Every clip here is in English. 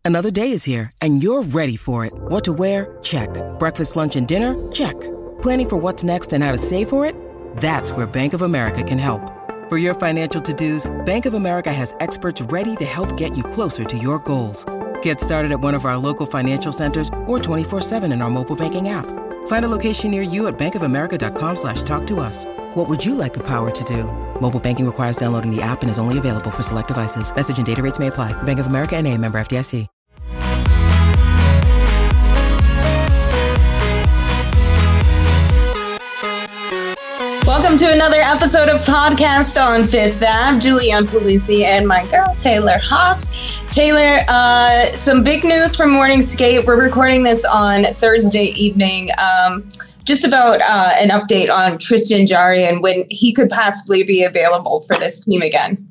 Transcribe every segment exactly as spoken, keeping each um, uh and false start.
Another day is here, and you're ready for it. What to wear? Check. Breakfast, lunch, and dinner? Check. Planning for what's next and how to save for it? That's where Bank of America can help. For your financial to-dos, Bank of America has experts ready to help get you closer to your goals. Get started at one of our local financial centers or twenty-four seven in our mobile banking app. Find a location near you at bankofamerica.com slash talk to us. What would you like the power to do? Mobile banking requires downloading the app and is only available for select devices. Message and data rates may apply. Bank of America N A, member F D I C. Welcome to another episode of Podcast on Fifth Ave. Julianne Pelusi and my girl, Taylor Haas. Taylor, uh, some big news from Morning Skate. We're recording this on Thursday evening. Um, just about uh, an update on Tristan Jarry and when he could possibly be available for this team again.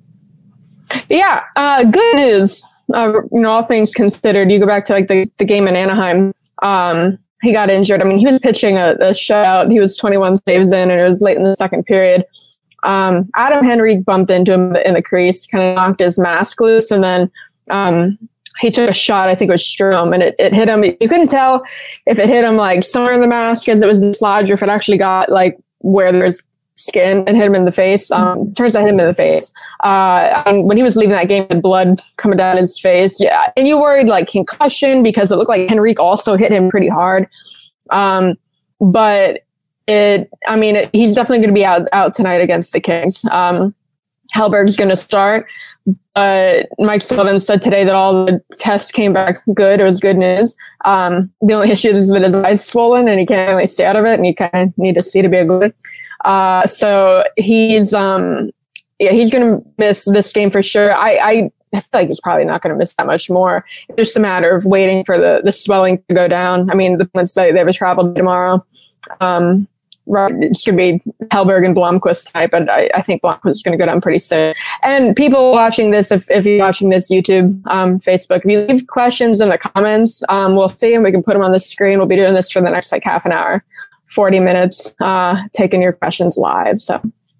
Yeah, uh, good news. Uh, you know, all things considered, you go back to like the, the game in Anaheim. Um, he got injured. I mean, he was pitching a, a shutout. He was twenty-one saves in, and it was late in the second period. Um, Adam Henrique bumped into him in the crease, kind of knocked his mask loose, and then um, he took a shot. I think it was Strom, and it, it hit him. You couldn't tell if it hit him like somewhere in the mask as it was dislodged, or if it actually got like where there's skin and hit him in the face. Um, turns out hit him in the face. Uh, and when he was leaving that game, had blood coming down his face. Yeah, and you worried like concussion because it looked like Henrique also hit him pretty hard. Um, but it, I mean, it, he's definitely going to be out out tonight against the Kings. Um, Hellberg's going to start. But Mike Sullivan said today that all the tests came back good. It was good news. Um, the only issue is that his eye's swollen and he can't really stay out of it, and you kind of need to see to be a good. Uh, so he's, um, yeah, he's going to miss this game for sure. I, I, I feel like he's probably not going to miss that much more. It's just a matter of waiting for the, the swelling to go down. I mean, the Twins say they have a travel day tomorrow. Um, right, it's going to be Hellberg and Blomqvist tonight, but I, I think Blomqvist is going to go down pretty soon. And people watching this, if, if you're watching this YouTube, um, Facebook, if you leave questions in the comments, um, we'll see them. We can put them on the screen. We'll be doing this for the next like half an hour. forty minutes, uh, taking your questions live. So,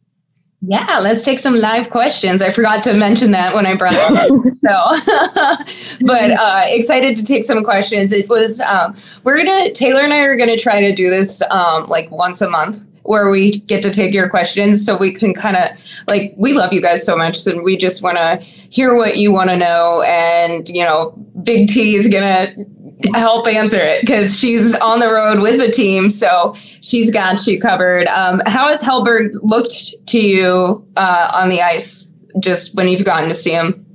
yeah, let's take some live questions. I forgot to mention that when I brought it up. So, but uh, excited to take some questions. It was, um, we're going to, Taylor and I are going to try to do this um, like once a month where we get to take your questions so we can kind of like, we love you guys so much. So we just want to hear what you want to know. And, you know, Big T is going to help answer it because she's on the road with the team, so she's got you covered. Um, how has Hellberg looked to you uh, on the ice just when you've gotten to see him?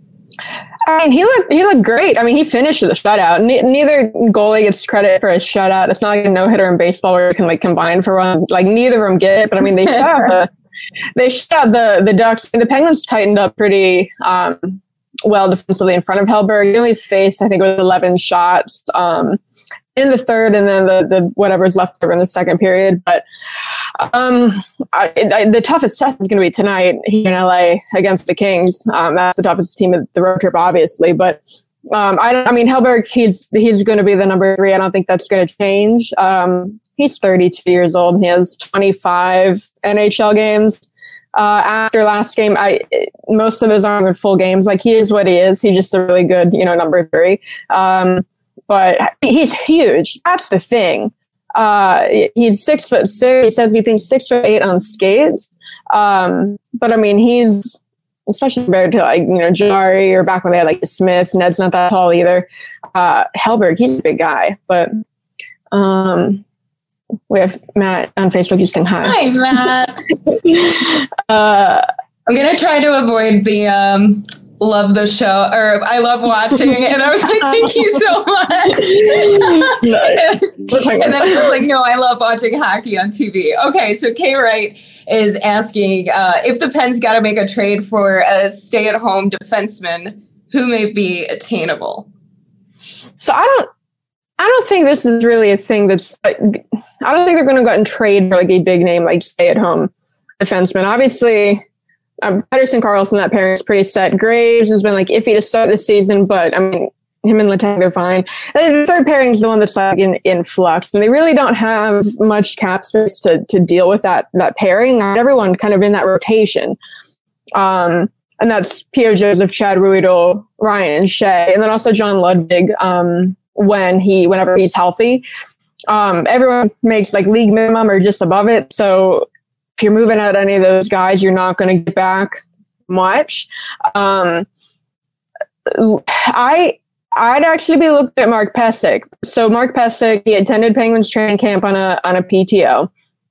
I mean, he looked he looked great. I mean, he finished the shutout. Ne- neither goalie gets credit for a shutout. It's not like a no hitter in baseball where you can like combine for one. Like neither of them get it, but I mean, they shut out the they shut out the the Ducks. The Penguins tightened up pretty. Um, well defensively in front of Hellberg. He only faced, I think it was eleven shots um, in the third, and then the, the whatever's left over in the second period. But um, I, I, the toughest test is going to be tonight here in L A against the Kings. Um, that's the toughest team of the road trip, obviously. But um, I, don't, I mean, Hellberg, he's he's going to be the number three. I don't think that's going to change. Um, he's thirty-two years old. And he has twenty-five N H L games. Uh, after last game, I most of those aren't even full games. Like he is what he is. He's just a really good, you know, number three. Um, but he's huge. That's the thing. Uh, he's six foot six. He says he thinks six foot eight on skates. Um, but I mean, he's especially compared to like you know Jarry or back when they had like Smith. Ned's not that tall either. Uh, Hellberg, he's a big guy, but. Um, We have Matt on Facebook. He's saying hi. Hi, Matt. uh, I'm going to try to avoid the um, love the show or I love watching. And I was like, thank you so much. and, and then I was like, no, I love watching hockey on T V. Okay, so Kay Wright is asking uh, if the Pens got to make a trade for a stay-at-home defenseman, who may be attainable? So I don't I don't think this is really a thing that's like, I don't think they're going to go out and trade for like a big name, like stay at home defenseman. Obviously, um, Pettersson, Carlson, that pairing is pretty set. Graves has been like iffy to start the season, but I mean, him and Letang, they're fine. And the third pairing is the one that's like in, in flux. And they really don't have much cap space to, to deal with that, that pairing. Not everyone kind of in that rotation. Um, and that's Pierre Joseph, Chad Ruhwedel, Ryan Shea, and then also John Ludwig um, when he, whenever he's healthy. Um, everyone makes like league minimum or just above it. So if you're moving out any of those guys, you're not going to get back much. Um, I, I'd actually be looking at Mark Pysyk. So Mark Pysyk, he attended Penguins training camp on a on a P T O.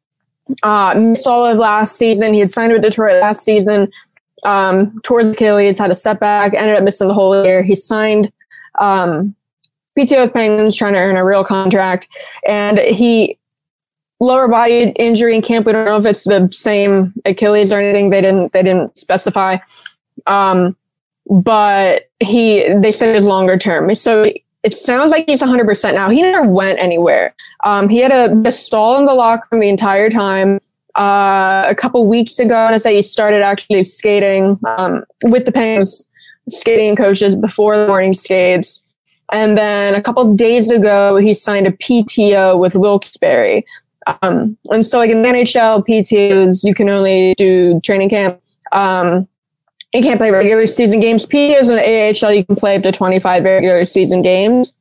Uh, missed all of last season. He had signed with Detroit last season. Um, tore his Achilles, had a setback, ended up missing the whole year. He signed um, P T O with Penguins, trying to earn a real contract, and he lower body injury in camp. We don't know if it's the same Achilles or anything. They didn't they didn't specify. Um, But he, they said it was longer term. So it sounds like he's one hundred percent now. He never went anywhere. Um, he had a, a stall in the locker room the entire time. Uh, a couple weeks ago, I want to say he started actually skating um, with the Penguins skating coaches before the morning skates. And then a couple days ago, he signed a P T O with Wilkes-Barre. Um, and so like in the N H L, P T Os, you can only do training camp. Um, You can't play regular season games. P T Os in the A H L, you can play up to twenty-five regular season games.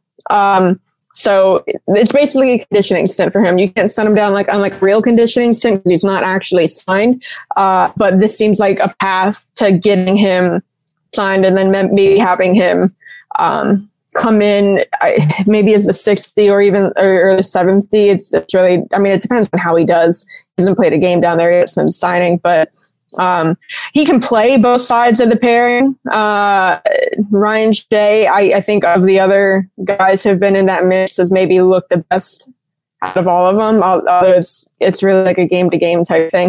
Um, so it's basically a conditioning stint for him. You can't send him down like on like a real conditioning stint because he's not actually signed. Uh, but this seems like a path to getting him signed and then maybe having him um, come in I, maybe as the sixty or even or, or the seventy. It's, it's really, I mean, it depends on how he does. He hasn't played a game down there yet since signing, but Um, he can play both sides of the pairing. Uh, Ryan Shea, I, I think of the other guys who have been in that mix, has maybe looked the best out of all of them. Although it's it's really like a game to game type thing.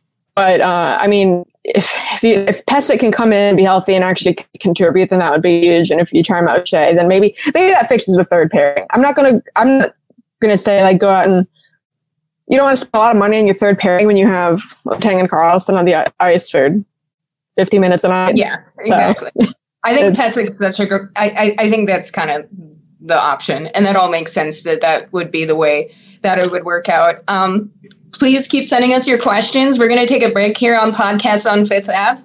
But uh, I mean, if if, you, if Pysyk can come in, be healthy, and actually contribute, then that would be huge. And if you try him out Shea, then maybe maybe that fixes the third pairing. I'm not gonna I'm not gonna say like go out and. You don't want to spend a lot of money on your third pairing when you have Letang and Karlsson on the ice for fifty minutes a night. Yeah, so. Exactly. I think Pysyk's such a good, I, I, I think that's kind of the option. And that all makes sense that that would be the way that it would work out. Um, please keep sending us your questions. We're going to take a break here on Podcast on Fifth Avenue.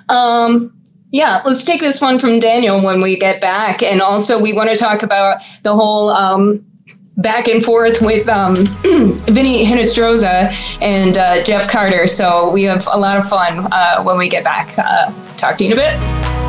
Um, yeah, let's take this one from Daniel when we get back. And also we want to talk about the whole, um, back and forth with um, Vinny Hinostroza and uh, Jeff Carter. So we have a lot of fun uh, when we get back. Uh, talk to you in a bit.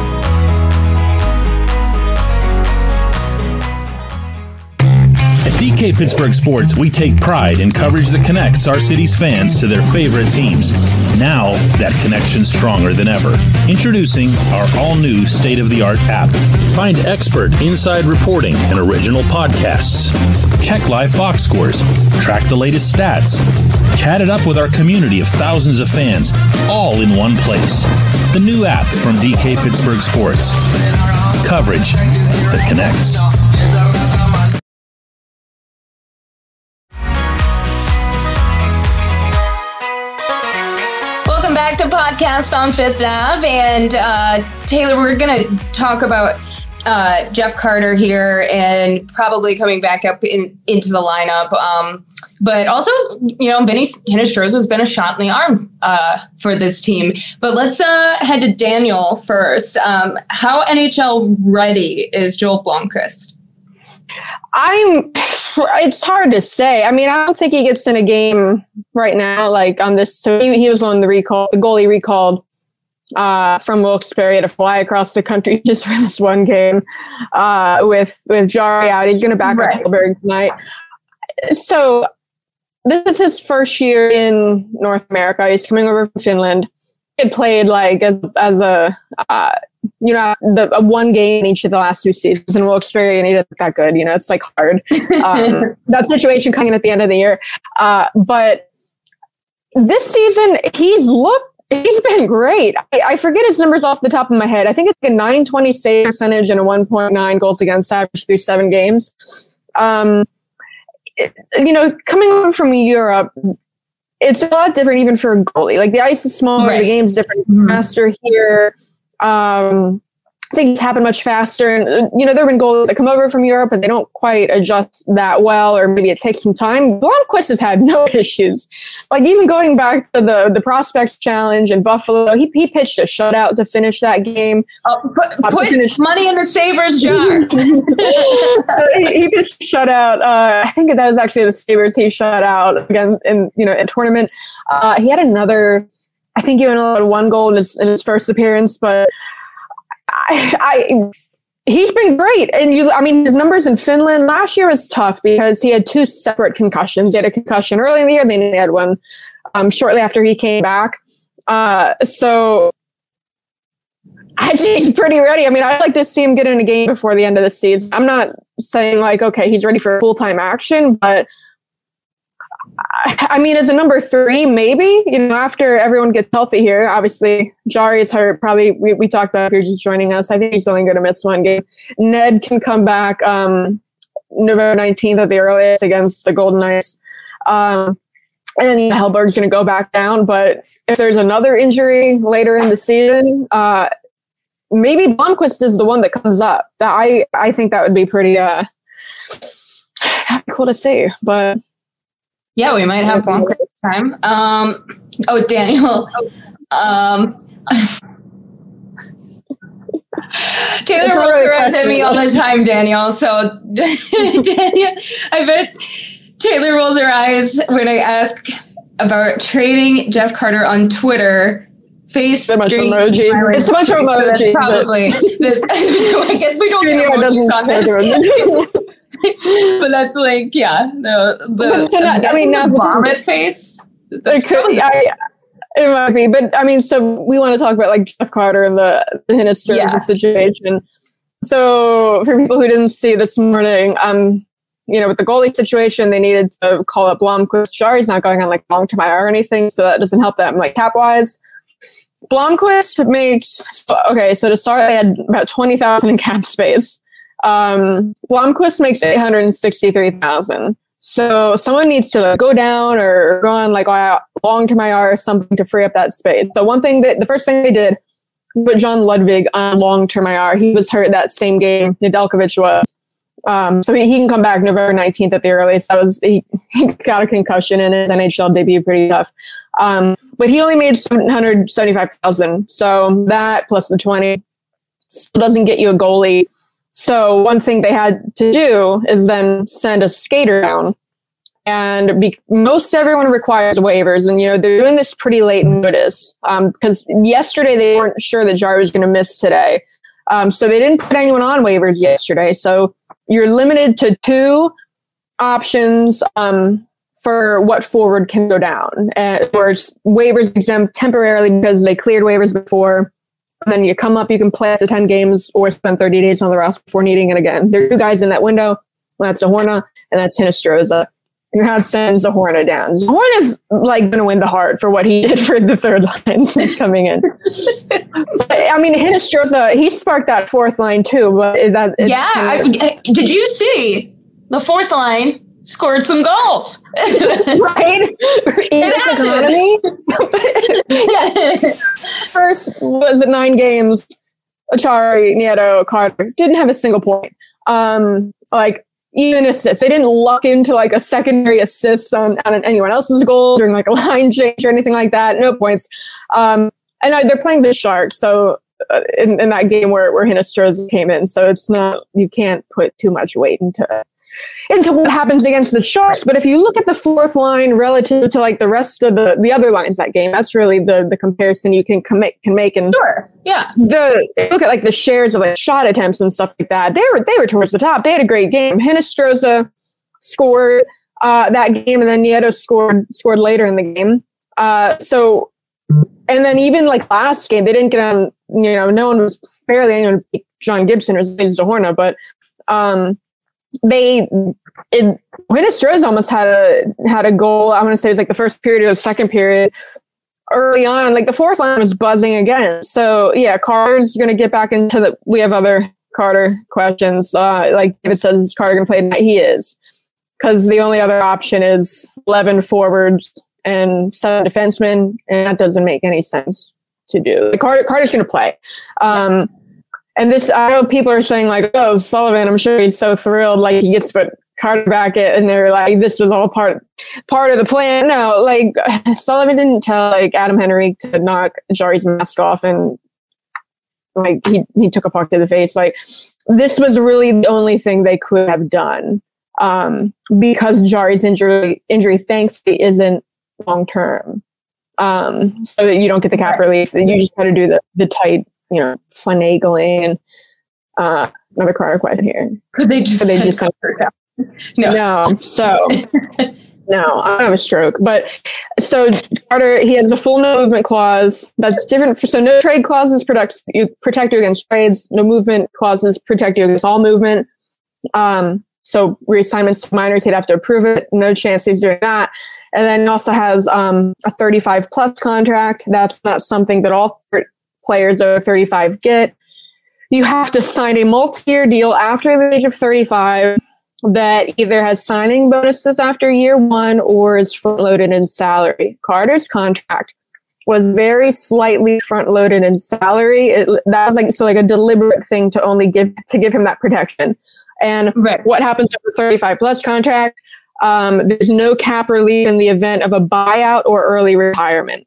At D K Pittsburgh Sports, we take pride in coverage that connects our city's fans to their favorite teams. Now, that connection's stronger than ever. Introducing our all-new state-of-the-art app. Find expert inside reporting and original podcasts. Check live box scores. Track the latest stats. Chat it up with our community of thousands of fans, all in one place. The new app from D K Pittsburgh Sports. Coverage that connects. Back to Podcast on Fifth Avenue, and uh, Taylor, we're going to talk about uh, Jeff Carter here and probably coming back up in, into the lineup. Um, but also, you know, Vinny Hinostroza has been a shot in the arm uh, for this team. But let's uh, head to Daniel first. Um, how N H L ready is Joel Blomqvist? I'm, it's hard to say. I mean, I don't think he gets in a game right now, like on this. So he, he was on the recall, the goalie recalled uh, from Wilkes-Barre to fly across the country just for this one game uh, with, with Jari out. He's going to back up right. Hellberg tonight. So this is his first year in North America. He's coming over from Finland. He had played like as, as a, uh, you know, the uh, one game in each of the last two seasons in Wilkes-Barre, and he didn't look that good. You know, it's like hard. Um, that situation coming at the end of the year. Uh, but this season, he's looked, he's been great. I, I forget his numbers off the top of my head. I think it's like a nine twenty save percentage and a one point nine goals against average through seven games. Um, it, you know, coming over from Europe, it's a lot different even for a goalie. Like the ice is smaller, right. The game's different. Mm-hmm. Faster here. Um, things happen much faster. And, you know, there have been goalies that come over from Europe, but they don't quite adjust that well, or maybe it takes some time. Blomqvist has had no issues. Like, even going back to the, the Prospects Challenge in Buffalo, he, he pitched a shutout to finish that game. Oh, put uh, put finish. money in the Sabres jar. he, he pitched a shutout. Uh, I think that was actually the Sabres he shut out again in, you know, a tournament. Uh, he had another, I think he only allowed one goal in his, in his first appearance, but I, I, he's been great. And you, I mean, his numbers in Finland last year was tough because he had two separate concussions. He had a concussion early in the year, and then he had one um, shortly after he came back. Uh, so I think he's pretty ready. I mean, I'd like to see him get in a game before the end of the season. I'm not saying like, okay, he's ready for full-time action, but I mean, as a number three, maybe, you know, after everyone gets healthy here. Obviously, Jari is hurt. Probably, we, we talked about if you're just joining us. I think he's only going to miss one game. Ned can come back um, November nineteenth at the earliest against the Golden Knights. Um, and then Hellberg's going to go back down. But if there's another injury later in the season, uh, maybe Blomqvist is the one that comes up. I, I think that would be pretty uh, that'd be cool to see. But yeah, we might have one time. Um, oh, Daniel. Um, Taylor rolls her eyes at me all the time, Daniel. So, Daniel, I bet Taylor rolls her eyes when I ask about trading Jeff Carter on Twitter. Face a bunch of emojis. It's a bunch of emojis. Probably. This, I guess we don't get emojis on this. But that's like, yeah, the, the, so not, I mean, the vomit face. It, could, I, it might be, but I mean, so we want to talk about like Jeff Carter and the, the Hinostroza yeah. situation. So for people who didn't see this morning, um, you know, with the goalie situation, they needed to call up Blomqvist. Jari's not going on like long-term I R or anything, so that doesn't help them like cap-wise. Blomqvist makes, okay, so to start, they had about twenty thousand in cap space. Um, Blomqvist makes eight hundred sixty-three thousand. So someone needs to like, go down or go on like long-term I R or something to free up that space. So one thing that the first thing they did, put John Ludwig on long-term I R. He was hurt that same game Nedeljkovic was. Um, so he, he can come back November nineteenth at the earliest. That was, he, he got a concussion in his N H L debut, pretty tough. Um, but he only made seven hundred seventy-five thousand. So that plus the twenty still doesn't get you a goalie. So one thing they had to do is then send a skater down, and be, most everyone requires waivers. And, you know, they're doing this pretty late notice um, because yesterday they weren't sure that Jari was going to miss today. Um, so they didn't put anyone on waivers yesterday. So you're limited to two options um, for what forward can go down. And, or waivers exempt temporarily because they cleared waivers before. And then you come up, you can play up to ten games or spend thirty days on the roster before needing it again. There are two guys in that window. That's Zohorna and that's Hinostroza. You have to send Zohorna down. Zohorna's like going to win the heart for what he did for the third line since coming in. But, I mean, Hinostroza, he sparked that fourth line too. But that yeah, I, I, did you see the fourth line scored some goals? Right? In this economy. First was it nine games. Achari, Nieto, Carter didn't have a single point. Um, like even assists, they didn't luck into like a secondary assist on, on anyone else's goal during like a line change or anything like that. No points. Um, and uh, they're playing the Sharks, so uh, in, in that game where where Hinostroza came in, so it's not, you can't put too much weight into into what happens against the Sharks. But if you look at the fourth line relative to like the rest of the, the other lines that game, that's really the, the comparison you can com- can make. And sure, yeah. The look at like the shares of like shot attempts and stuff like that. They were they were towards the top. They had a great game. Hinostroza scored uh, that game, and then Nieto scored scored later in the game. Uh, so, and then even like last game, they didn't get on. You know, no one was barely anyone beat John Gibson or Zohorna, but. Um, They, it, Hinostroza almost had a had a goal. I'm going to say it was like the first period or the second period. Early on, like the fourth line was buzzing again. So yeah, Carter's going to get back into the. We have other Carter questions. Uh, like David says, is Carter going to play tonight? He is, because the only other option is eleven forwards and seven defensemen, and that doesn't make any sense to do. Like Carter, Carter's going to play. Um, and this, I know people are saying like, oh, Sullivan, I'm sure he's so thrilled, like he gets to put Carter back in, and they're like, this was all part part of the plan. No, like Sullivan didn't tell like Adam Henrique to knock Jari's mask off, and like he he took a puck to the face. Like this was really the only thing they could have done, um, because Jari's injury injury thankfully isn't long term, um, so that you don't get the cap relief. You just got to do the the tight, you know, finagling. And uh, another Carter question here: could they just? Could they just No. no. So, no, I don't have a stroke. But so Carter, he has a full no movement clause. That's different. For, so no trade clauses protect you, protect you against trades. No movement clauses protect you against all movement. Um, so reassignments to minors, he'd have to approve it. No chance he's doing that. And then he also has um, a thirty-five plus contract. That's not something that all players over thirty-five get. You have to sign a multi-year deal after the age of thirty-five that either has signing bonuses after year one or is front-loaded in salary. Carter's contract was very slightly front-loaded in salary. It, that was like so like a deliberate thing to only give to give him that protection. And right. What happens to the thirty-five plus contract? Um, there's no cap relief in the event of a buyout or early retirement.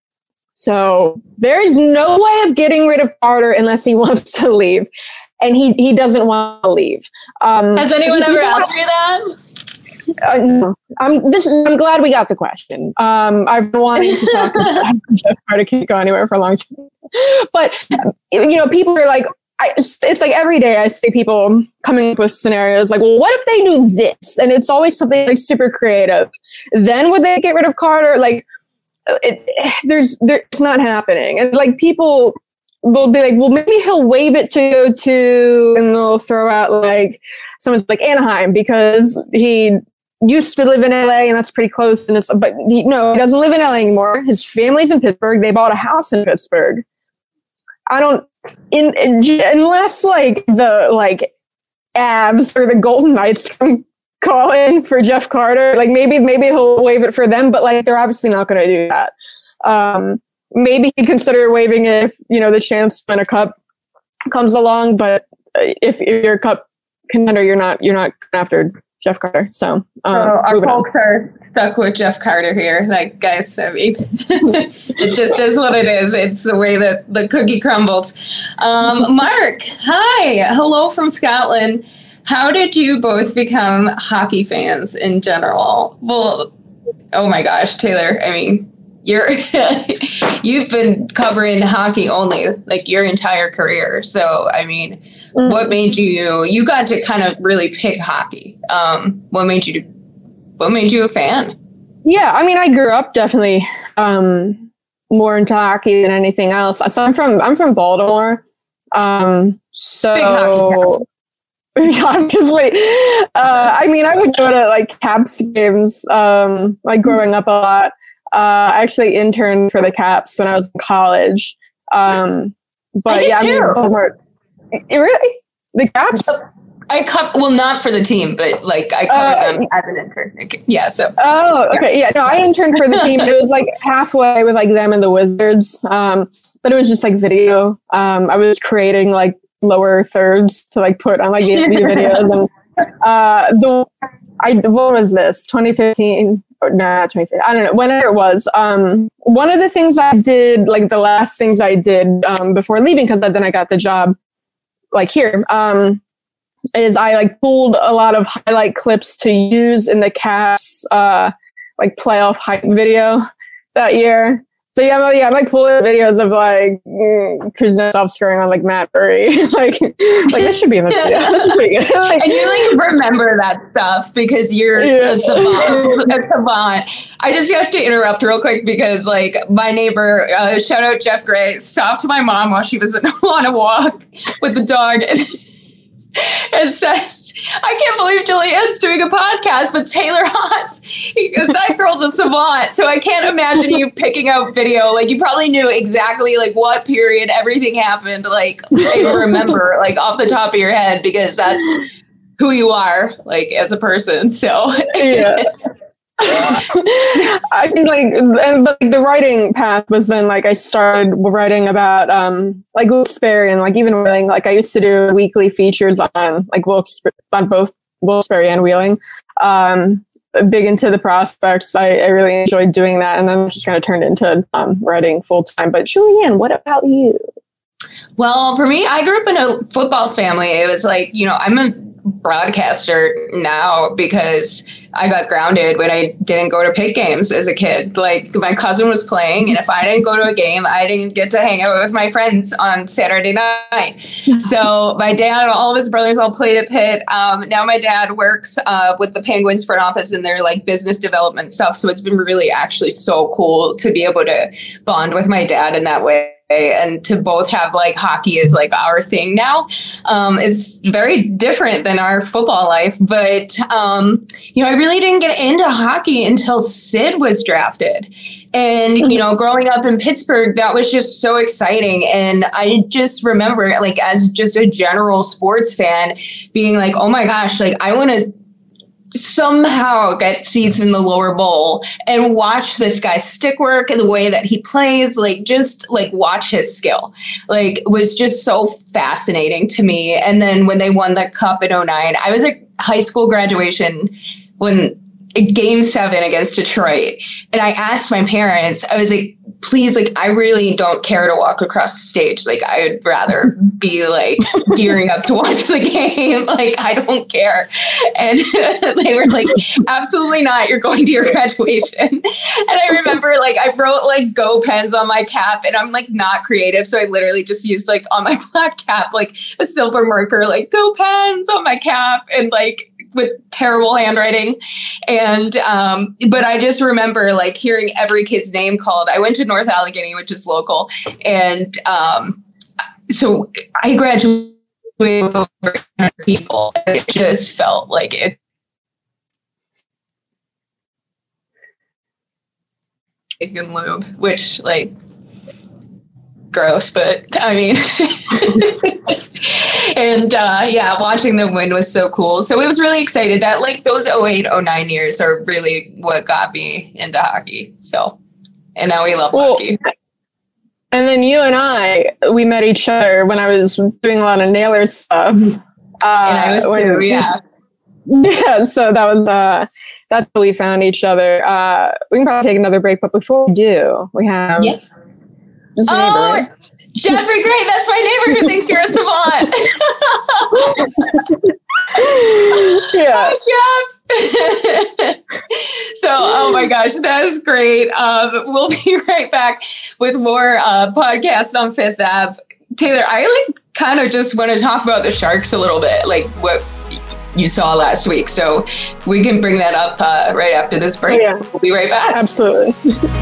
So there is no way of getting rid of Carter unless he wants to leave. And he, he doesn't want to leave. Um, Has anyone ever asked you that? Uh, no. I'm this. I'm glad we got the question. Um, I've been wanting to talk about Jeff Carter. Can't go anywhere for a long time. But you know, people are like, I, it's like every day I see people coming up with scenarios like, well, what if they do this? And it's always something like super creative. Then would they get rid of Carter? Like, it, there's, there, it's not happening. And like people. They'll be like, well, maybe he'll waive it to go to, and they'll throw out like someone's like Anaheim because he used to live in L A and that's pretty close. And it's, but he, no, he doesn't live in L A anymore. His family's in Pittsburgh. They bought a house in Pittsburgh. I don't, in, in unless like the like Avs or the Golden Knights come call in for Jeff Carter, like maybe maybe he'll waive it for them, but like they're obviously not going to do that. Um, Maybe he'd consider waiving it if, you know, the chance to win a cup comes along. But if, if you're a cup contender, you're not you're not after Jeff Carter. So, um, so our folks on. are stuck with Jeff Carter here. Like, guys, I mean, it just is what it is. It's the way that the cookie crumbles. Um, Mark, hi. Hello from Scotland. How did you both become hockey fans in general? Well, oh my gosh, Taylor, I mean, You're you've been covering hockey only like your entire career. So, I mean, mm-hmm. what made you, you got to kind of really pick hockey. Um, what made you, what made you a fan? Yeah. I mean, I grew up definitely um, more into hockey than anything else. So I'm from, I'm from Baltimore. Um, so obviously, uh, I mean, I would go to like Caps games, um, like growing up a lot. Uh, I actually interned for the Caps when I was in college. Um, but I did yeah, too. I mean, really? The Caps? I covered, well, not for the team, but like I covered uh, them as an intern. Yeah. So. Oh, okay. Yeah. No, I interned for the team. It was like halfway with like them and the Wizards. Um, but it was just like video. Um, I was creating like lower thirds to like put on like the videos and uh, the I what was this twenty fifteen? Nah, twenty fifteen. I don't know, whenever it was. Um, one of the things I did, like the last things I did um, before leaving, because then I got the job like here, um, is I like pulled a lot of highlight clips to use in the Caps uh, like playoff hype video that year. So yeah, I'm, yeah, I'm like pulling videos of like mm, Kuznetsov scoring on like Matt Murray, like like this should be in the video. This is pretty good. Like, and you like remember that stuff because you're yeah. a savant. A savant. I just have to interrupt real quick because like my neighbor, uh, shout out Jeff Gray, stopped my mom while she was on a walk with the dog and, and says, "I can't believe Julianne's doing a podcast with Taylor Haas because that girl's a savant." So I can't imagine you picking out video. Like you probably knew exactly like what period everything happened. Like you remember like off the top of your head because that's who you are like as a person. So yeah. I think like, and, but like, the writing path was then like I started writing about um like Wilkes-Barre, and like even Wheeling. Like I used to do weekly features on like Wilkes on both Wilkes-Barre and Wheeling. Um, big into the prospects. I, I really enjoyed doing that, and then just kind of turned into um, writing full time. But Julianne, what about you? Well, for me, I grew up in a football family. It was like, you know, I'm a broadcaster now because I got grounded when I didn't go to Pitt games as a kid. Like my cousin was playing, and if I didn't go to a game, I didn't get to hang out with my friends on Saturday night. So my dad, all of his brothers all played at Pitt. Um, now my dad works uh, with the Penguins front office in their like business development stuff. So it's been really actually so cool to be able to bond with my dad in that way. And to both have like hockey is like our thing now. Um, it's very different than our football life. But, um, you know, I really didn't get into hockey until Sid was drafted. And, you know, growing up in Pittsburgh, that was just so exciting. And I just remember, like, as just a general sports fan, being like, oh my gosh, like, I want to somehow get seats in the lower bowl and watch this guy's stick work and the way that he plays, like just like watch his skill, like it was just so fascinating to me. And then when they won the cup in oh nine, I was at high school graduation when game seven against Detroit. And I asked my parents, I was like, please, like, I really don't care to walk across the stage. Like, I would rather be like gearing up to watch the game. Like, I don't care. And they were like, absolutely not. You're going to your graduation. And I remember like, I wrote like go Pens on my cap, and I'm like not creative. So I literally just used like on my black cap, like a silver marker, like go Pens on my cap, and like, with terrible handwriting. And, um, but I just remember like hearing every kid's name called. I went to North Allegheny, which is local. And, um, so I graduated with over one hundred people. It just felt like it. In lube, which like, gross, but I mean, and uh, yeah, watching them win was so cool. So it was really excited that like those oh eight, oh nine years are really what got me into hockey. So, and now we love well, hockey. And then you and I, we met each other when I was doing a lot of Naylor stuff. Uh, and I was when, too, yeah. Yeah, so that was, uh, that's how we found each other. Uh, we can probably take another break, but before we do, we have... Yes. Just a oh, neighbor. Jeffrey, great. That's my neighbor who thinks you're a savant. Yeah. Hi, Jeff. So, oh my gosh, that is great. Um, we'll be right back with more uh, podcasts on Fifth Ave. Taylor, I like kind of just want to talk about the Sharks a little bit, like what you saw last week. So if we can bring that up uh, right after this break. Oh, yeah. We'll be right back. Absolutely.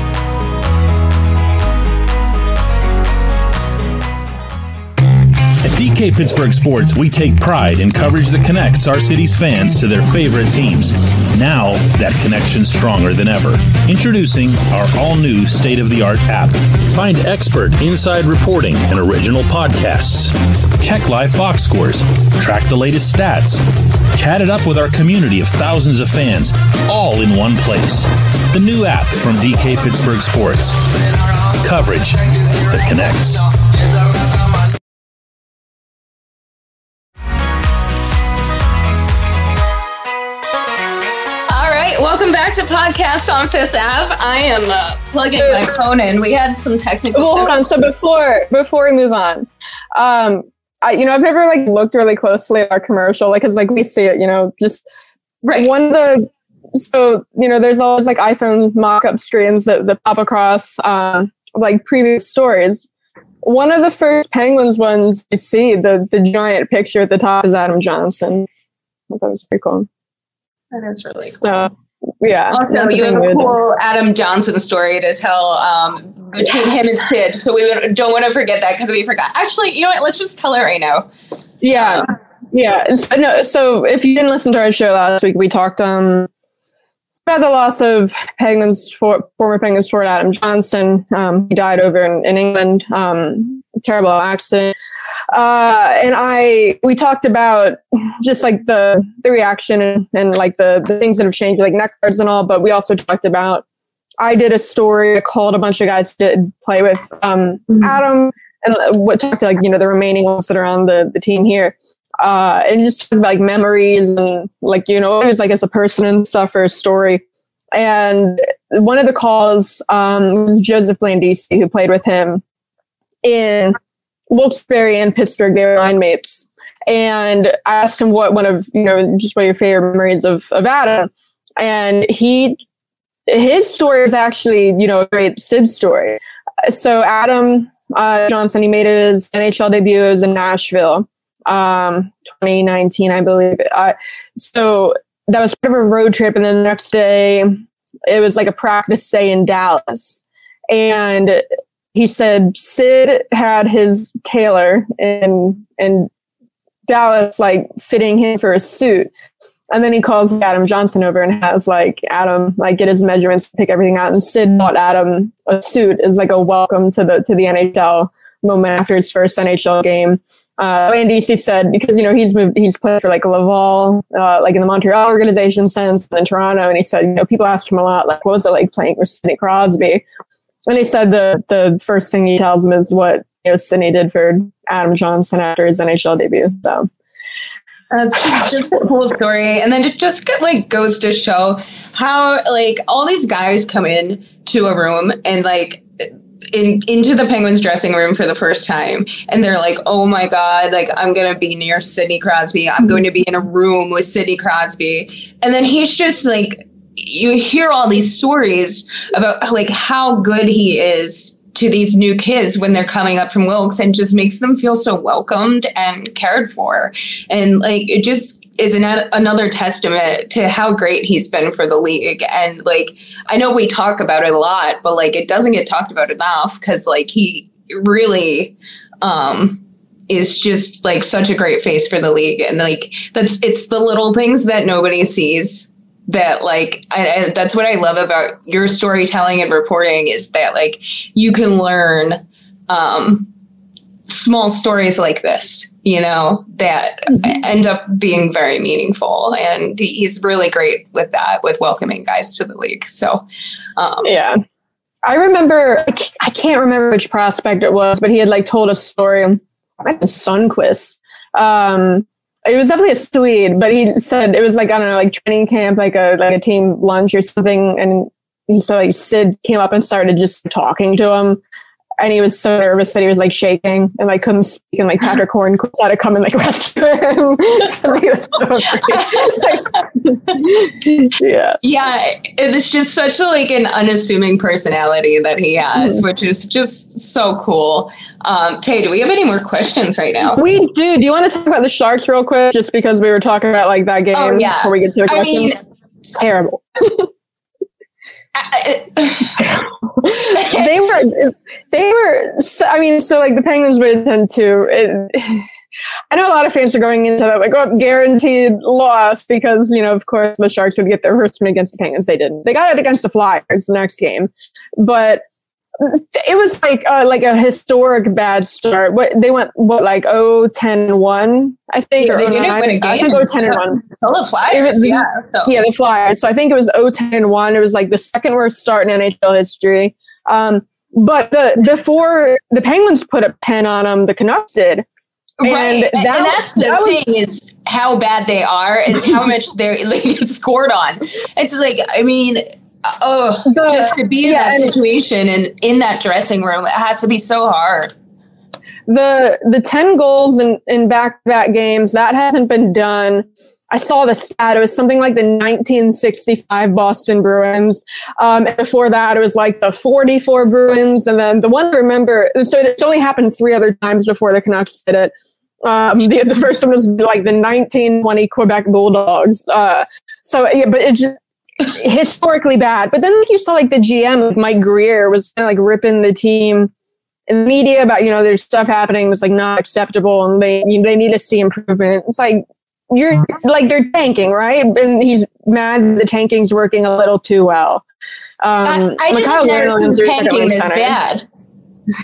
At D K Pittsburgh Sports, we take pride in coverage that connects our city's fans to their favorite teams. Now, that connection's stronger than ever. Introducing our all-new state-of-the-art app. Find expert inside reporting and original podcasts. Check live box scores. Track the latest stats. Chat it up with our community of thousands of fans, all in one place. The new app from D K Pittsburgh Sports. Coverage that connects. Welcome back to Podcast on Fifth Ave. I am uh, plugging my phone in. We had some technical. Well, hold on. So before before we move on, um, I you know I've never like looked really closely at our commercial, like because like we see it, you know, just right. One of the so you know there's always like iPhone mock-up screens that, that pop across uh, like previous stories. One of the first Penguins ones you see, the the giant picture at the top is Adam Johnson. I thought that was pretty cool. That is really cool. So, yeah. Also, you have a cool Adam Johnson story to tell um, between yes. him and Sid. So we don't want to forget that because we forgot. Actually, you know what? Let's just tell it right now. Yeah. Um, yeah. So, no, so if you didn't listen to our show last week, we talked um, about the loss of Penguins for, former Penguins forward Adam Johnson. Um, he died over in, in England. Um, terrible accident. Uh, and I, we talked about just like the, the reaction and, and like the, the things that have changed, like neck guards and all, but we also talked about, I did a story, I called a bunch of guys who did play with um, mm-hmm. Adam and what talked to like, you know, the remaining ones that are on the, the team here. Uh, and just talked about like memories and like, you know, it was like as a person and stuff for a story. And one of the calls um, was Joseph Blandisi, who played with him in Wilkes-Barre and Pittsburgh. They were line mates. And I asked him what one of, you know, just what your favorite memories of, of Adam. And he, his story is actually, you know, a great Sid story. So Adam uh, Johnson, he made his N H L debut was in Nashville, um, twenty nineteen, I believe. Uh, so that was part of a road trip. And then the next day, it was like a practice day in Dallas. And he said Sid had his tailor in, in Dallas, like fitting him for a suit. And then he calls Adam Johnson over and has like Adam like get his measurements, pick everything out. And Sid bought Adam a suit as like a welcome to the to the N H L moment after his first N H L game. Uh, Blandisi said because you know he's moved, he's played for like Laval, uh, like in the Montreal organization since, then Toronto, and he said you know people asked him a lot like what was it like playing for Sidney Crosby, and he said the the first thing he tells him is what you know Sidney did for Adam Johnson after his N H L debut. So. That's just a cool story. And then it just get, like goes to show how like all these guys come in to a room and like in into the Penguins dressing room for the first time. And they're like, oh my God, like I'm going to be near Sidney Crosby. I'm going to be in a room with Sidney Crosby. And then he's just like, you hear all these stories about like how good he is to these new kids when they're coming up from Wilkes, and just makes them feel so welcomed and cared for. And like, it just is an, another testament to how great he's been for the league. And like, I know we talk about it a lot, but like, it doesn't get talked about enough because like, he really, um, is just like such a great face for the league. And like, that's, it's the little things that nobody sees that like, I, I, that's what I love about your storytelling and reporting is that like you can learn um, small stories like this, you know, that mm-hmm. end up being very meaningful. And he's really great with that, with welcoming guys to the league. So, um, yeah, I remember, I can't remember which prospect it was, but he had like told a story, might have been Sundqvist. Um, It was definitely a Swede, but he said it was like, I don't know, like training camp, like a like a team lunch or something. And he said like Sid came up and started just talking to him. And he was so nervous that he was like shaking and like couldn't speak. And like Patrick Hornquist had to come and like rescue him. He was so like, yeah. Yeah. It's just such a, like an unassuming personality that he has, mm-hmm. which is just so cool. Um, Tay, do we have any more questions right now? We do. Do you want to talk about the Sharks real quick? Just because we were talking about like that game oh, yeah. before we get to the questions. I mean, terrible. they were, they were, so, I mean, so like the Penguins would tend to, it, I know a lot of fans are going into that, like, oh, guaranteed loss because, you know, of course the Sharks would get their first win against the Penguins. They didn't. They got it against the Flyers the next game, but it was like uh, like a historic bad start. What they went what like oh ten one I think. Yeah, or they didn't win a game. I think oh ten and one. Oh, the Flyers, was, yeah. So. Yeah, the Flyers. So I think it was oh ten and one. It was like the second worst start in N H L history. Um, but the before the Penguins put a pen on them, the Canucks did. Right, and, that, and that's the that thing was, is how bad they are is how much they're like scored on. It's like I mean. Oh, the, just to be in yeah, that situation and in that dressing room, it has to be so hard. The the ten goals in, in back-to-back games, that hasn't been done. I saw the stat. It was something like the nineteen sixty-five Boston Bruins. Um, and before that, it was like the forty-four Bruins. And then the one I remember, so it's only happened three other times before the Canucks did it. Um, the, the first one was like the nineteen twenty Quebec Bulldogs. Uh, so, yeah, but it just, historically bad. But then like, you saw like the G M, like Mike Greer, was kind of like ripping the team in the media about, you know, there's stuff happening that's like not acceptable and they you, they need to see improvement. It's like, you're like, they're tanking, right? And he's mad that the tanking's working a little too well. Um, I, I just never think tanking is bad.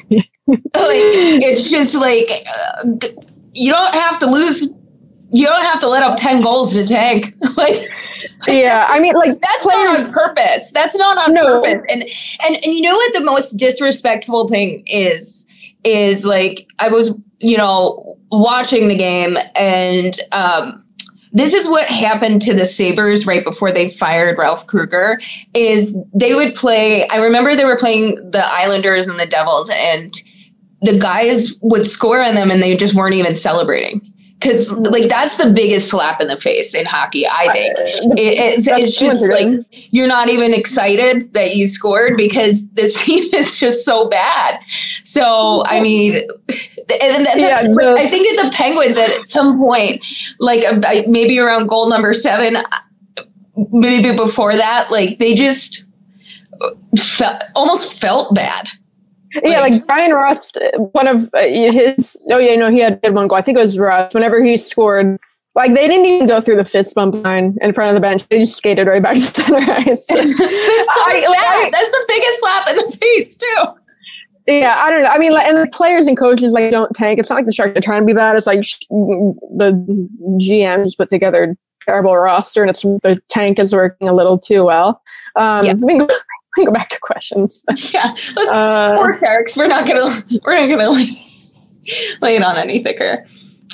it's just like uh, you don't have to lose. You don't have to let up ten goals to tank. like, yeah, I mean, like that's players, not on purpose. That's not on no. purpose. And and and you know what the most disrespectful thing is? Is like I was, you know, watching the game, and um, this is what happened to the Sabres right before they fired Ralph Krueger. Is they would play. I remember they were playing the Islanders and the Devils, and the guys would score on them, and they just weren't even celebrating. Because, like, that's the biggest slap in the face in hockey, I think. It, it's, it's just, like, you're not even excited that you scored because this team is just so bad. So, I mean, and that's, yeah, no. I think the Penguins at some point, like, maybe around goal number seven, maybe before that, like, they just felt, almost felt bad. Yeah, like, like Brian Rust, one of uh, his, oh yeah, no, he had one goal. I think it was Rust. Whenever he scored, like, they didn't even go through the fist bump line in front of the bench. They just skated right back to center ice. That's so I, sad. Like, That's the biggest slap in the face, too. Yeah, I don't know. I mean, like, and the players and coaches, like, don't tank. It's not like the Sharks are trying to be bad. It's like sh- the G M just put together a terrible roster, and it's the tank is working a little too well. Um, yeah. I mean, we can go back to questions. Yeah, let's uh, poor Sharks. We're not gonna we're not gonna lay, lay it on any thicker.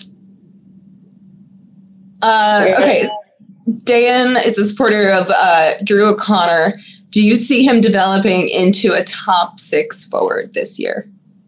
Uh, okay, Dan is a supporter of uh, Drew O'Connor. Do you see him developing into a top six forward this year?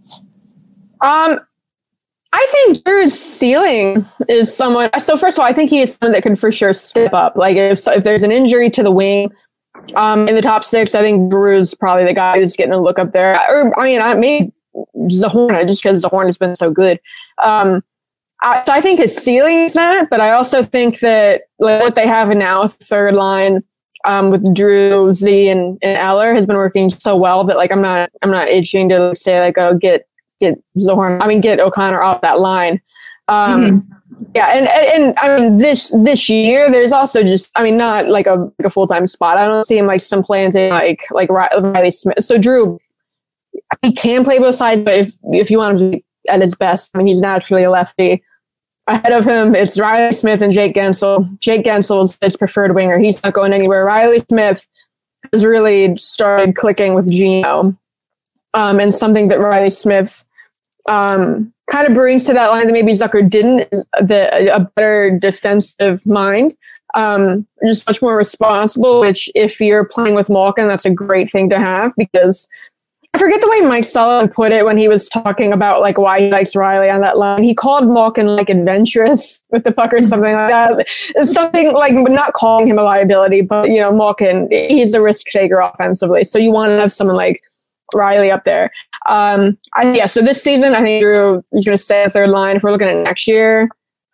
Um, I think Drew's ceiling is someone. So first of all, I think he is someone that can for sure step up. Like if if there's an injury to the wing. Um, in the top six, I think Drew's probably the guy who's getting a look up there. Or, I mean, I maybe Zohorna, just because Zohorna has been so good. Um, I, so I think his ceiling is that, but I also think that like, what they have now, third line um, with Drew, Z, and, and Eller has been working so well that like I'm not I'm not itching to like, say like oh get get Zohorna. I mean get O'Connor off that line. Um, mm-hmm. Yeah, and, and and I mean this this year there's also just I mean not like a like a full time spot. I don't see him like some plans in like like Riley Smith. So Drew, he can play both sides, but if if you want him to be at his best, I mean he's naturally a lefty. Ahead of him, it's Riley Smith and Jake Gensel. Jake Gensel is his preferred winger. He's not going anywhere. Riley Smith has really started clicking with Gino, um, and something that Riley Smith. Um, kind of brings to that line that maybe Zucker didn't is the, a better defensive mind, um, just much more responsible, which if you're playing with Malkin, that's a great thing to have because I forget the way Mike Sullivan put it when he was talking about like why he likes Riley on that line. He called Malkin like adventurous with the puck or something like that. It's something like not calling him a liability, but you know, Malkin, he's a risk taker offensively. So you want to have someone like Riley up there. Um, I, yeah, so this season, I think Drew is going to stay at third line. If we're looking at next year,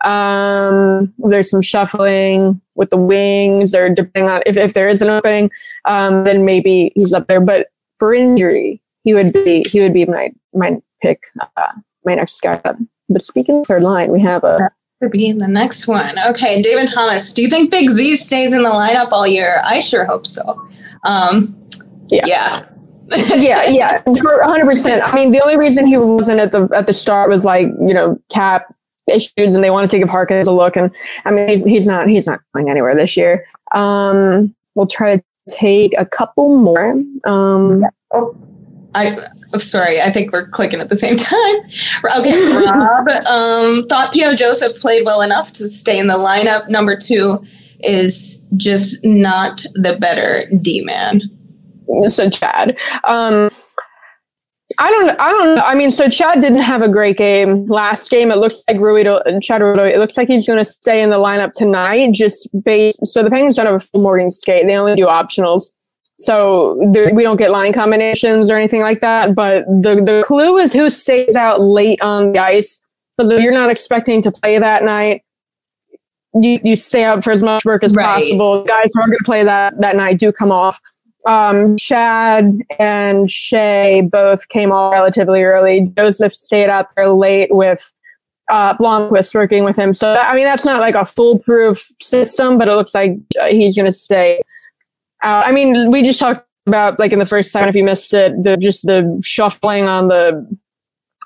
um, there's some shuffling with the wings, or depending on if, if there is an opening, um, then maybe he's up there. But for injury, he would be he would be my my pick, uh, my next guy up. But speaking of third line, we have a. Could be in the next one. Okay, David Thomas. Do you think Big Z stays in the lineup all year? I sure hope so. Um, yeah. Yeah. yeah, yeah, for one hundred percent. I mean, the only reason he wasn't at the at the start was like you know cap issues, and they wanted to give Harkins a look. And I mean, he's he's not he's not going anywhere this year. Um, we'll try to take a couple more. Um, oh, I oh, sorry, I think we're clicking at the same time. Okay, Rob um, thought P O Joseph played well enough to stay in the lineup. Number two is just not the better D man. So Chad, um, I don't, I don't know. I mean, so Chad didn't have a great game last game. It looks like Ruido, Chad Ruido, it looks like he's going to stay in the lineup tonight. Just based, so the Penguins don't have a full morning skate; they only do optionals, so we don't get line combinations or anything like that. But the the clue is who stays out late on the ice, because if you're not expecting to play that night, you you stay out for as much work as right. possible. Guys who are going to play that that night do come off. Um, Chad and Shea both came off relatively early. Joseph stayed out there late with uh, Blomqvist working with him. So, I mean, that's not like a foolproof system, but it looks like uh, he's going to stay out. I mean, we just talked about, like, in the first segment, if you missed it, the, just the shuffling on the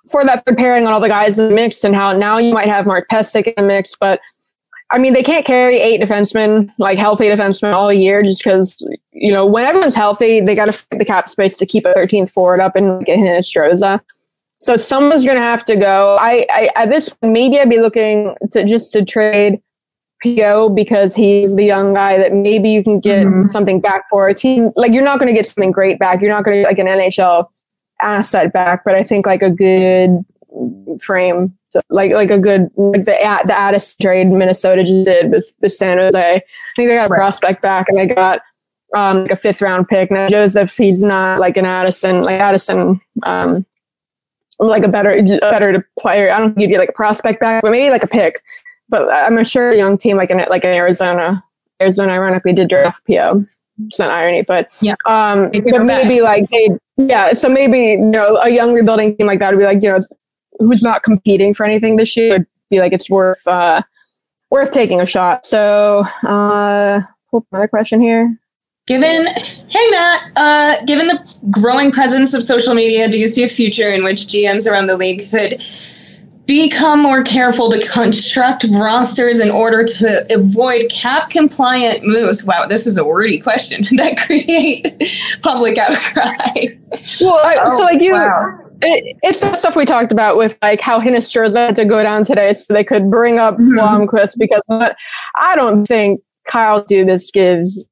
for that third pairing on all the guys in the mix, and how now you might have Mark Pesic in the mix, but I mean, they can't carry eight defensemen, like healthy defensemen all year, just because, you know, when everyone's healthy, they got to fit the cap space to keep a thirteenth forward up and get Hinostroza. So someone's going to have to go. I, I, at this, maybe I'd be looking to just to trade P O because he's the young guy that maybe you can get mm-hmm. something back for a team. Like, you're not going to get something great back. You're not going to get like an N H L asset back, but I think like a good frame, to, like like a good like the the Addison trade Minnesota just did with, with San Jose. I think they got a right. prospect back, and they got um, like a fifth round pick. Now Joseph, he's not like an Addison, like Addison, um, like a better a better player. I don't think you'd get like a prospect back, but maybe like a pick. But I'm sure a young team like an like an Arizona, Arizona ironically did draft P O. It's not irony, but yeah. Um, but maybe back. like they, yeah. So maybe you know a young rebuilding team like that would be like you know who's not competing for anything this year would be like it's worth uh, worth taking a shot. So uh, another question here. Given, hey Matt, uh, given the growing presence of social media, do you see a future in which G Ms around the league could become more careful to construct rosters in order to avoid cap-compliant moves? Wow, this is a wordy question that create public outcry. Well, I, oh, so like you, wow. it, it's the stuff we talked about with like how Hinostroza had to go down today so they could bring up mm-hmm. Blomqvist because I don't think Kyle Dubas gives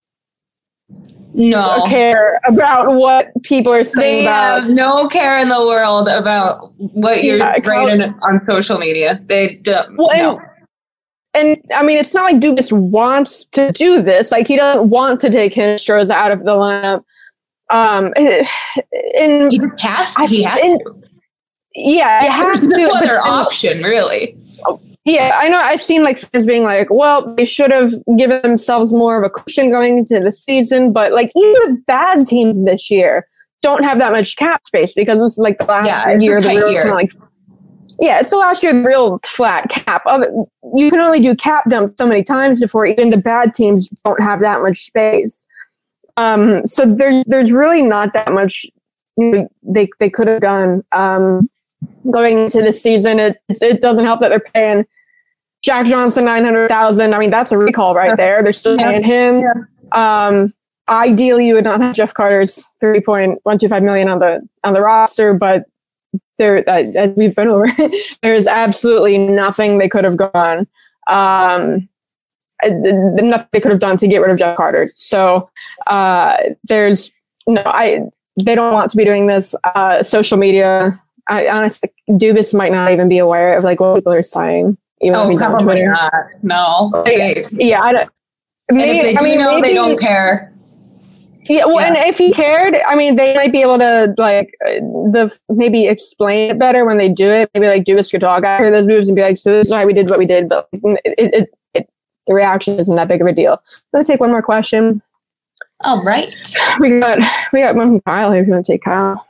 no care about what people are saying they about. Have no care in the world about what you're yeah, writing on social media. They don't. Well, no. and, and I mean, it's not like Dubas wants to do this. Like he doesn't want to take Hinostroza out of the lineup. Um, and he has to. He has and, to. Yeah, it has There's to. No other but, option, really. Yeah, I know. I've seen like fans being like, "Well, they should have given themselves more of a cushion going into the season." But like, even the bad teams this year don't have that much cap space because this is like the last yeah, year. The real year. Kind of like, yeah, it's the last year the real flat cap. You can only do cap dump so many times before even the bad teams don't have that much space. Um, so there's there's really not that much you know, they they could have done. Um, Going into this season, it it doesn't help that they're paying Jack Johnson nine hundred thousand. I mean, that's a recall right there. They're still paying him. Yeah. Um, ideally, you would not have Jeff Carter's three point one two five million on the on the roster, but there, uh, as we've been over, there's absolutely nothing they could have gone. Um, nothing they could have done to get rid of Jeff Carter. So uh, there's no, I. They don't want to be doing this. Uh, social media. I honestly, Dubas might not even be aware of like what people are saying. Even oh, if he's probably on not. No. Like, yeah, I don't. Maybe, and if they do I mean, know, maybe, they don't care. Yeah, well, yeah. and if he cared, I mean, they might be able to like the maybe explain it better when they do it. Maybe like Dubas could talk after those moves and be like, "So this is why we did what we did," but it, it, it the reaction isn't that big of a deal. I'm gonna take one more question. All right, we got we got one from Kyle here. If you want to take Kyle.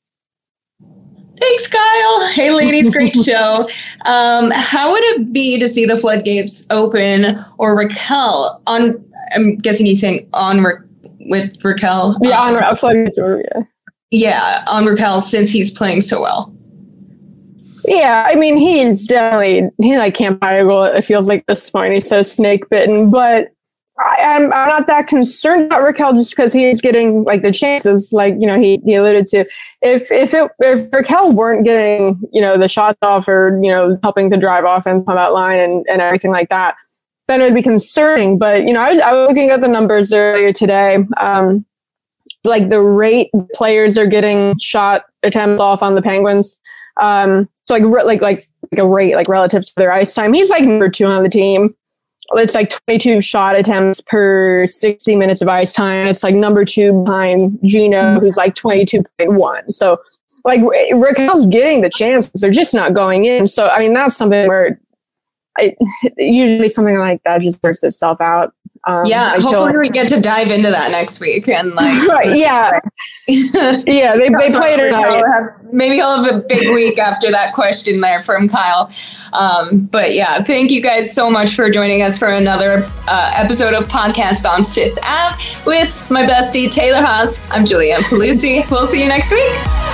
Thanks, Kyle. Hey, ladies, great show. Um, how would it be to see the floodgates open or Raquel on? I'm guessing he's saying on Ra- with Raquel. Yeah, on Raquel. Floodgates over. Yeah. Yeah, on Raquel since he's playing so well. Yeah, I mean, he's definitely he like can't buy a goal. It feels like this point. He's so snake bitten, but. I, I'm, I'm not that concerned about Raquel just because he's getting like the chances, like you know he, he alluded to. If if it, if Raquel weren't getting you know the shots off or you know helping to drive offense on that line and, and everything like that, then it would be concerning. But you know I was, I was looking at the numbers earlier today, um, like the rate players are getting shot attempts off on the Penguins. Um, so like like like like a rate like relative to their ice time, he's like number two on the team. It's like twenty-two shot attempts per sixty minutes of ice time. It's like number two behind Gino, who's like twenty-two point one. So, like, Raquel's getting the chances. They're just not going in. So, I mean, that's something where I, usually something like that just works itself out. Um, yeah, I hopefully like, we get to dive into that next week and like right, yeah, yeah. They they played it. Maybe he'll have a big week after that question there from Kyle. Um, but yeah, thank you guys so much for joining us for another uh, episode of Podcast on Fifth Ave with my bestie Taylor Haas. I'm Julianne Pelusi. We'll see you next week.